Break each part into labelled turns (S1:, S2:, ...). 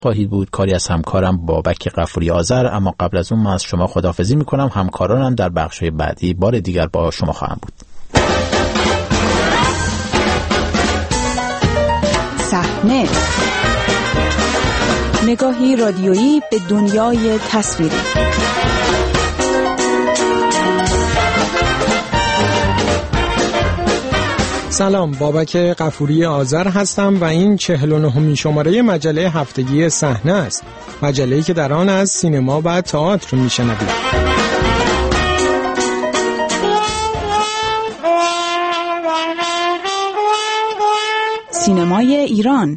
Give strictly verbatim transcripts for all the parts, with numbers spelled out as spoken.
S1: خواهید بود. کاری از همکارم بابک غفوری آذر. اما قبل از اون من از شما خداحافظی میکنم. همکارانم در بخش‌های بعدی بار دیگر با شما خواهم بود.
S2: صحنه، نگاهی رادیویی به دنیای تصویری.
S3: سلام، بابک غفوری آذر هستم و این چهل و نهمین شماره مجله هفتگی صحنه است. مجله‌ای که در آن از سینما و تئاتر میشنوید.
S2: سینمای ایران.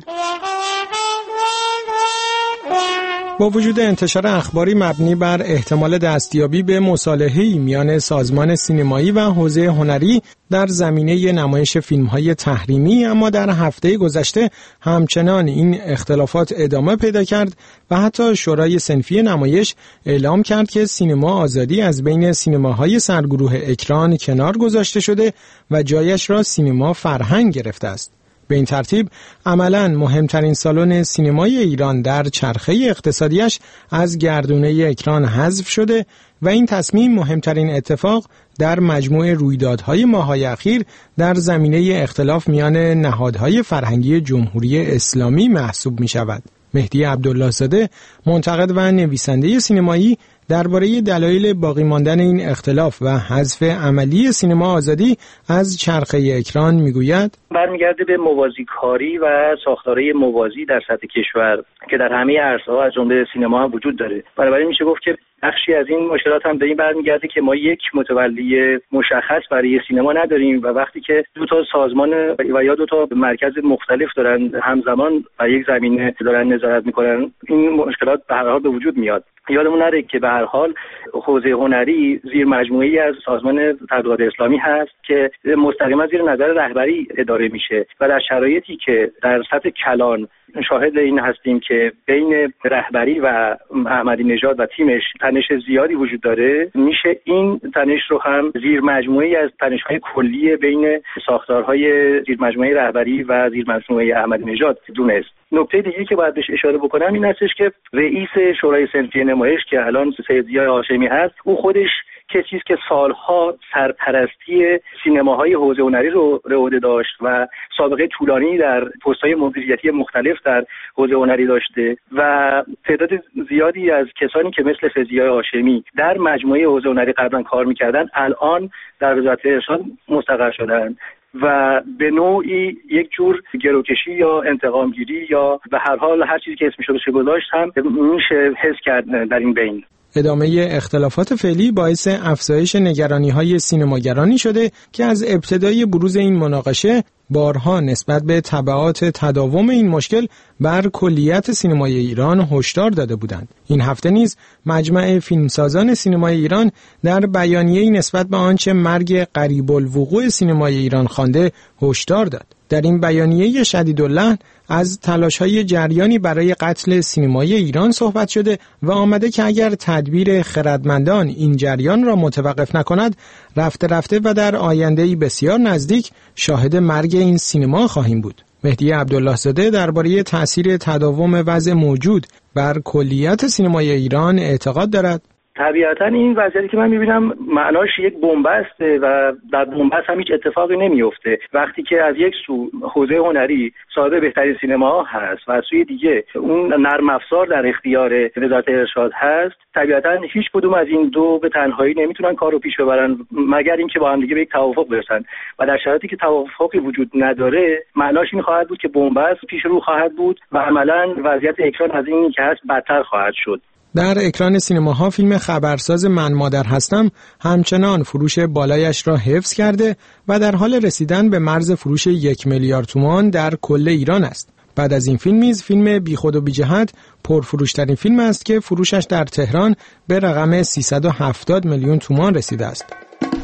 S3: با وجود انتشار اخباری مبنی بر احتمال دستیابی به مصالحه‌ای میان سازمان سینمایی و حوزه هنری در زمینه نمایش فیلم‌های تحریمی، اما در هفته گذشته همچنان این اختلافات ادامه پیدا کرد و حتی شورای صنفی نمایش اعلام کرد که سینما آزادی از بین سینماهای سرگروه اکران کنار گذاشته شده و جایش را سینما فرهنگ گرفته است. به این ترتیب عملاً مهمترین سالن سینمای ایران در چرخه اقتصادیش از گردونه اکران حذف شده و این تصمیم مهمترین اتفاق در مجموع رویدادهای ماه‌های اخیر در زمینه اختلاف میان نهادهای فرهنگی جمهوری اسلامی محسوب می شود. مهدی عبدالله زاده، منتقد و نویسنده سینمایی، درباره دلایل باقی ماندن این اختلاف و حذف عملی سینما آزادی از چرخه اکران میگوید:
S4: برمیگرده به موازی کاری و ساختارهای موازی در سطح کشور که در همه عرصه‌ها از جمله سینما هم وجود داره. بنابراین میشه گفت که بخشی از این مشکلات هم به این برمیگرده که ما یک متولی مشخص برای سینما نداریم و وقتی که دو تا سازمان و یا دو تا مرکز مختلف دارن همزمان بر یک زمینه دارن نظارت میکنن، این مشکلات به هر حال به وجود میاد. یادمون نره که به هر حال حوزه هنری زیر مجموعه‌ای از سازمان تبلیغات اسلامی هست که مستقیما زیر نظر رهبری اداره میشه و در شرایطی که در سطح کلان شاهد این هستیم که بین رهبری و احمدی نژاد و تیمش تنش زیادی وجود داره، میشه این تنش رو هم زیر مجموعه‌ای از تنش‌های کلی بین ساختارهای زیر مجموعه رهبری و زیر مجموعه احمدی نژاد دونست. نکته دیگه که باید بهش اشاره بکنم این هستش که رئیس شورای صنفی نمایش که الان سید ضیاء هاشمی هست، او خودش کسی است که سالها سرپرستی سینماهای حوزه هنری رو به عهده داشت و سابقه طولانی در پست‌های مدیریتی مختلف در حوزه هنری داشته و تعداد زیادی از کسانی که مثل سید ضیاء هاشمی در مجموعه حوزه هنری قبلا کار می‌کردن الان در وزارت ارشاد مستقر شدن و به نوعی یک جور گروکشی یا انتقامگیری یا به هر حال هر چیزی که اسمش رو بشه گذاشت هم میشه حس کرد در این بین.
S3: ادامه اختلافات فعلی باعث افزایش نگرانی‌های سینماگرانی شده که از ابتدای بروز این مناقشه بارها نسبت به تبعات تداوم این مشکل بر کلیت سینمای ایران هشدار داده بودند. این هفته نیز مجمع فیلمسازان سینمای ایران در بیانیه‌ای نسبت به آنچه مرگ قریب الوقوع سینمای ایران خوانده هشدار داد. در این بیانیه شدیداللحن از تلاش‌های جریانی برای قتل سینمای ایران صحبت شده و آمده که اگر تدبیر خردمندان این جریان را متوقف نکند، رفته رفته و در آینده‌ای بسیار نزدیک شاهد مرگ این سینما خواهیم بود. مهدی عبدالله زاده درباره تأثیر تداوم وضع موجود بر کلیت سینمای ایران اعتقاد دارد.
S4: طبیعتا این وضعیتی که من میبینم معناش یک بنبسته و در بنبست هم هیچ اتفاقی نمیفته. وقتی که از یک سو حوزه هنری صاحب بهترین سینما هست و از سوی دیگه اون نرم افزار در اختیار وزارت ارشاد هست، طبیعتا هیچ کدوم از این دو به تنهایی نمیتونن کارو پیش ببرن مگر اینکه با هم دیگه به یک توافق برسن و در شرایطی که توافقی وجود نداره معناش این خواهد بود که بنبست پیش رو خواهد بود و عملاً وضعیت اکران از این که هست بدتر خواهد شد.
S3: در اکران سینماها فیلم خبرساز من مادر هستم همچنان فروش بالایش را حفظ کرده و در حال رسیدن به مرز فروش یک میلیارد تومان در کل ایران است. بعد از این فیلم نیز فیلم بی خود و بی جهت پرفروشترین فیلم است که فروشش در تهران به رقم سیصد و هفتاد میلیون تومان رسیده است.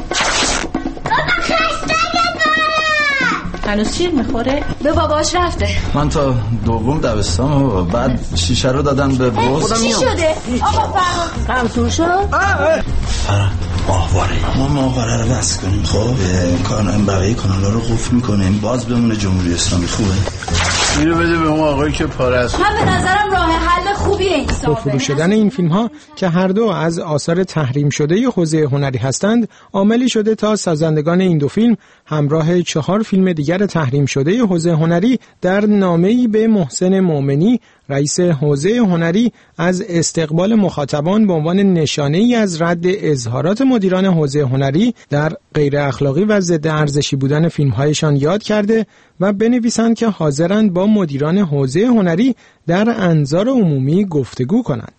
S5: هنوز شیر میخوره؟ به باباش رفته.
S6: من تا دوم دبستان و بعد شیشه رو دادن به بوز.
S5: چی شده؟ آقا فراد قمصور شد؟
S6: فراد ماهواره ما ماهواره رو بس کنیم. خب کانال بقیه کانالا رو قفل میکنیم باز بمونه جمهوری اسلامی. خوبه اینو بده به اون آقایی که پاره است.
S5: من به نظرم راه حل خوبیه این
S3: با فروش شدن این فیلم ها که هر دو از آثار تحریم شده حوزه هنری هستند، عاملی شده تا سازندگان این دو فیلم همراه چهار فیلم دیگر تحریم شده حوزه هنری در نامه‌ای به محسن مومنی، رئیس حوزه هنری، از استقبال مخاطبان به عنوان نشانه‌ای از رد اظهارات مدیران حوزه هنری در غیر اخلاقی و ضد ارزشی بودن فیلم‌هایشان یاد کرده و بنویسند که حاضرند با مدیران حوزه هنری در انظار عمومی گفتگو کنند.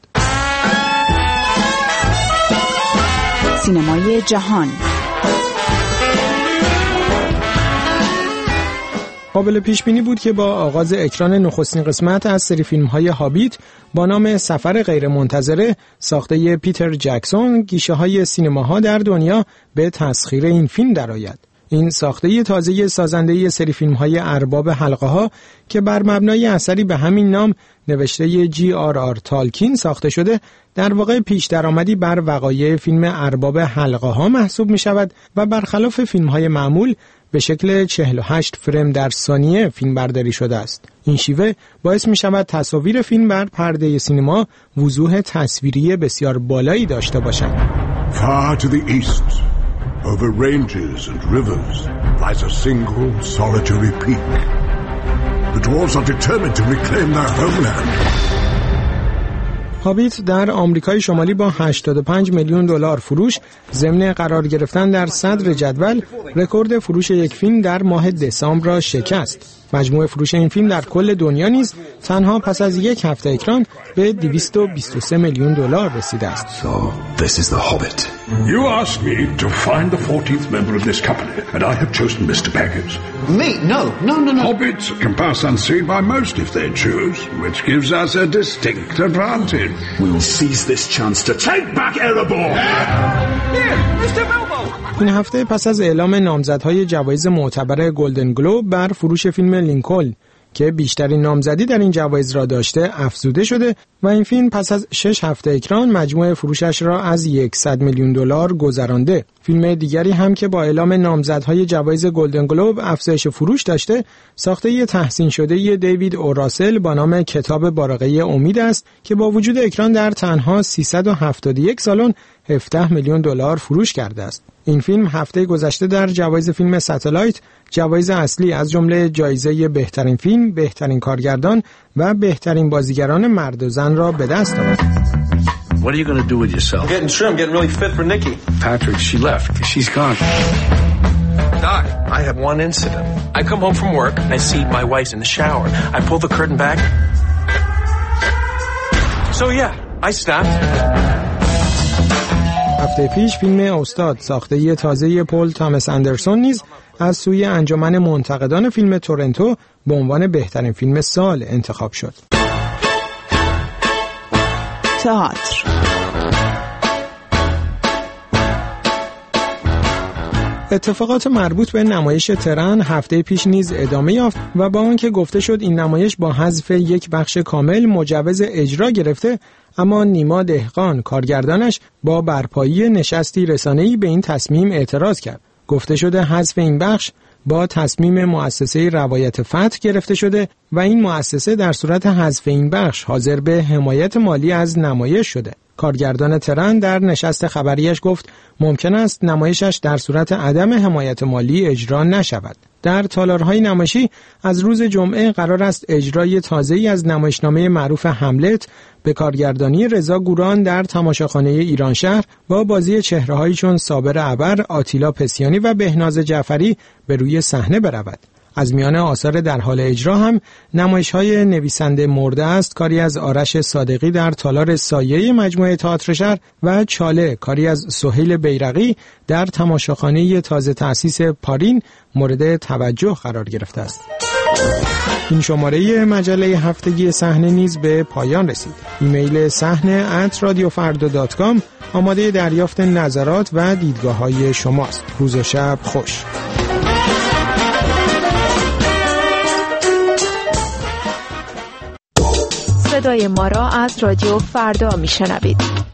S2: سینمای جهان.
S3: قابل پیش بینی بود که با آغاز اکران نخستین قسمت از سری فیلم‌های هابیت با نام سفر غیرمنتظره ساخته پیتر جکسون، گیشه‌های سینماها در دنیا به تسخیر این فیلم درآید. این ساخته تازه سازنده سری فیلم‌های ارباب حلقه‌ها که بر مبنای اثری به همین نام نوشته جی آر آر تالکین ساخته شده، در واقع پیش درآمدی بر وقایع فیلم ارباب حلقه‌ها محسوب می‌شود و برخلاف فیلم‌های معمول به شکل چهل و هشت فریم در ثانیه فیلم برداری شده است. این شیوه باعث می شود تصاویر فیلم بر پرده سینما وضوح تصویری بسیار بالایی داشته باشند.
S7: Far to the east, over ranges and rivers, lies a single solitary peak. The dwarves are determined to reclaim their homeland.
S3: هابیت در آمریکای شمالی با هشتاد و پنج میلیون دلار فروش ضمن قرار گرفتن در صدر جدول رکورد فروش یک فیلم در ماه دسامبر را شکست. مجموع فروش این فیلم در کل دنیا نیز تنها پس از یک هفته اکران به دویست و بیست و سه میلیون دلار رسیده است.
S7: So this is the Hobbit. You asked me to find the fourteenth member of this company, and I have chosen Mister Baggins.
S8: Me? No, no, no, no.
S7: Hobbits can pass unseen by most if they choose, which gives us a distinct advantage.
S8: We will seize this chance to take back Erebor.
S7: Here, Mister Bilbo.
S3: این هفته پس از اعلام نامزدهای جوایز معتبر گلدن گلوب بر فروش فیلم لینکلن که بیشترین نامزدی در این جوایز را داشته افزوده شده و این فیلم پس از شش هفته اکران مجموع فروشش را از صد میلیون دلار گذرانده. فیلم دیگری هم که با اعلام نامزدهای جوایز گلدن گلوب افزایش فروش داشته، ساخته تحسین شده دیوید او راسل با نام کتاب بارقه امید است که با وجود اکران در تنها سیصد و هفتاد و یک سالن هفده میلیون دلار فروش کرده است. این فیلم هفته گذشته در جوایز فیلم ستلایت جوایز اصلی از جمله جایزه بهترین فیلم، بهترین کارگردان و بهترین بازیگران مرد و زن را به دست آورد.
S9: What are you going to do with yourself?
S10: Getting trim, getting really fit for Nikki.
S9: Patrick, she left. She's gone.
S10: Doc, I have one incident. I come home from work and I see my wife's in the shower. I pull the curtain back. So yeah, I stopped.
S3: هفته پیش فیلم استاد ساخته تازه پل تامس اندرسون نیز از سوی انجمن منتقدان فیلم تورنتو به عنوان بهترین فیلم سال انتخاب شد.
S2: تئاتر.
S3: اتفاقات مربوط به نمایش ترن هفته پیش نیز ادامه یافت و با آنکه گفته شد این نمایش با حذف یک بخش کامل مجوز اجرا گرفته، اما نیما دهقان کارگردانش با برپایی نشستی رسانه‌ای به این تصمیم اعتراض کرد. گفته شده حذف این بخش با تصمیم مؤسسه روایت فتح گرفته شده و این مؤسسه در صورت حذف این بخش حاضر به حمایت مالی از نمایش شده. کارگردان ترن در نشست خبریش گفت ممکن است نمایشش در صورت عدم حمایت مالی اجرا نشود. در تالارهای نمایشی از روز جمعه قرار است اجرای تازه‌ای از نمایشنامه معروف هملت به کارگردانی رضا گوران در تماشاخانه ایرانشهر با بازی چهره‌هایی چون صابر ابر، آتیلا پسیانی و بهناز جعفری به روی صحنه برود. از میان آثار در حال اجرا هم نمایش‌های نویسنده مرده است کاری از آرش صادقی در تالار سایه مجموعه تئاتر شهر و چاله کاری از سهیل بیرقی در تماشاخانه تازه تأسیس پارین مورد توجه قرار گرفته است. این شماره مجله هفتگی صحنه نیز به پایان رسید. ایمیل صحنه ات رادیو فردا دات کام آماده دریافت نظرات و دیدگاه‌های شماست. روز و شب خوش.
S11: صدای ما را از رادیو فردا میشنوید.